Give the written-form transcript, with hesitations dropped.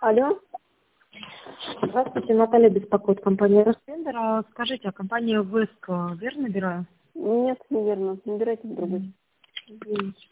Алло. Здравствуйте, Наталья беспокоит, компания Ростендер. Скажите, а компанию ВЭСК верно набираю? Нет, неверно. Набирайте в другой. Извините.